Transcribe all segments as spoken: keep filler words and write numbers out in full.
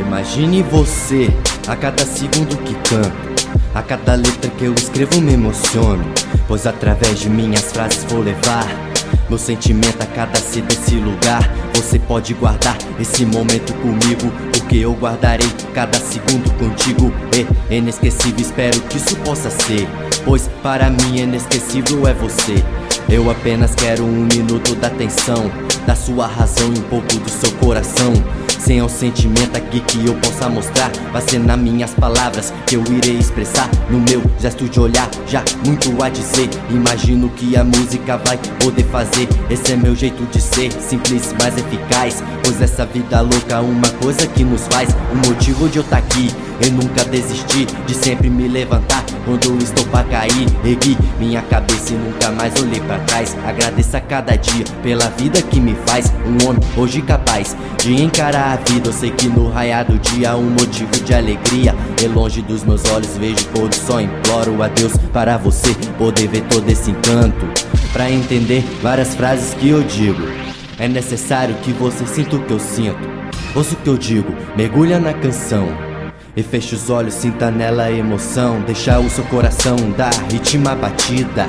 Imagine você, a cada segundo que canto, a cada letra que eu escrevo me emociono, pois através de minhas frases vou levar meu sentimento a cada ser desse lugar. Você pode guardar esse momento comigo, porque eu guardarei cada segundo contigo. É inesquecível, espero que isso possa ser, pois para mim inesquecível é você. Eu apenas quero um minuto da atenção, da sua razão e um pouco do seu coração. Sem o sentimento aqui que eu possa mostrar, vai ser nas minhas palavras que eu irei expressar. No meu gesto de olhar, já muito a dizer. Imagino que a música vai poder fazer. Esse é meu jeito de ser, simples, mas eficaz, pois essa vida louca é uma coisa que nos faz. O motivo de eu tá aqui, eu nunca desisti de sempre me levantar quando eu estou pra cair. Ergui minha cabeça e nunca mais olhei pra trás. Agradeço a cada dia pela vida que me faz um homem hoje capaz de encarar a vida. Eu sei que no raiar do dia um motivo de alegria. E longe dos meus olhos vejo pôr do sol. Imploro a Deus para você poder ver todo esse encanto, pra entender várias frases que eu digo. É necessário que você sinta o que eu sinto. Ouça o que eu digo, mergulha na canção e feche os olhos, sinta nela a emoção. Deixa o seu coração dar ritmo à batida,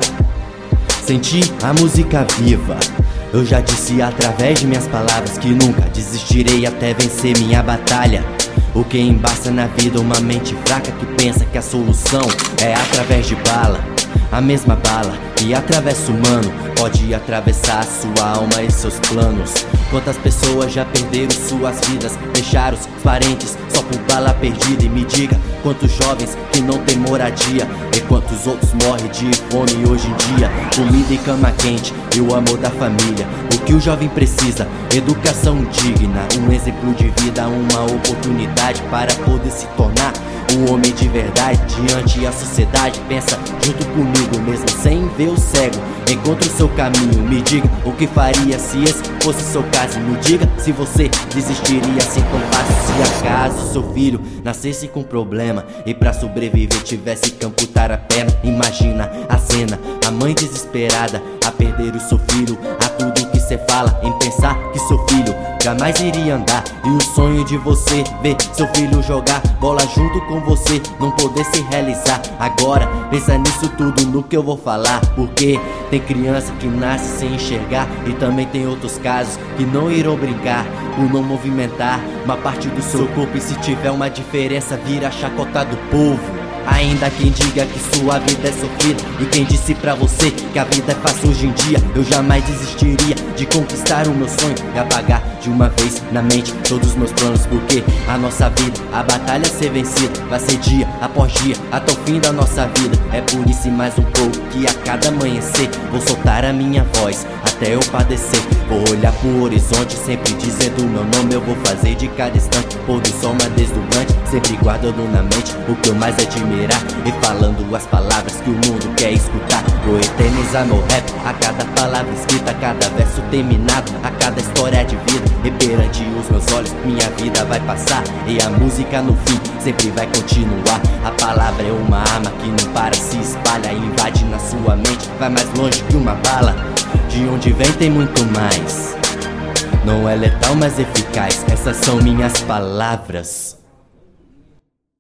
sentir a música viva. Eu já disse através de minhas palavras que nunca desistirei até vencer minha batalha. O que embaça na vida uma mente fraca que pensa que a solução é através de bala. A mesma bala que atravessa o humano pode atravessar a sua alma e seus planos. Quantas pessoas já perderam suas vidas, deixaram os parentes só por bala perdida. E me diga, quantos jovens que não tem moradia, e quantos outros morrem de fome hoje em dia. Comida e cama quente e o amor da família. O que o jovem precisa, educação digna, um exemplo de vida, uma oportunidade para poder se tornar um homem de verdade diante a sociedade. Pensa junto comigo mesmo sem ver o cego, encontre o seu caminho. Me diga o que faria se esse fosse seu caso. Me diga se você desistiria assim tão fácil. Se acaso seu filho nascesse com problema e pra sobreviver tivesse que amputar a perna. Imagina a cena, a mãe desesperada a perder o seu filho. A tudo que cê fala em pensar que seu filho jamais iria andar. E o sonho de você ver seu filho jogar bola junto com você não poder se realizar. Agora pensa nisso tudo no que eu vou falar, porque tem criança que nasce sem enxergar, e também tem outros casos que não irão brincar por não movimentar uma parte do seu corpo. E se tiver uma diferença vira chacota do povo. Ainda quem diga que sua vida é sofrida, e quem disse pra você que a vida é fácil hoje em dia. Eu jamais desistiria de conquistar o meu sonho e apagar de uma vez na mente todos os meus planos. Porque a nossa vida, a batalha a ser vencida, vai ser dia após dia até o fim da nossa vida. É por isso e mais um pouco que a cada amanhecer vou soltar a minha voz até eu padecer. Vou olhar pro horizonte sempre dizendo o meu nome. Eu vou fazer de cada instante pôr do sol mais deslumbrante, sempre guardando na mente o que eu mais admiro e falando as palavras que o mundo quer escutar. Vou eternizar meu rap, a cada palavra escrita, a cada verso terminado, a cada história de vida. E perante os meus olhos minha vida vai passar, e a música no fim sempre vai continuar. A palavra é uma arma que não para, se espalha e invade na sua mente, vai mais longe que uma bala. De onde vem tem muito mais, não é letal mas eficaz. Essas são minhas palavras.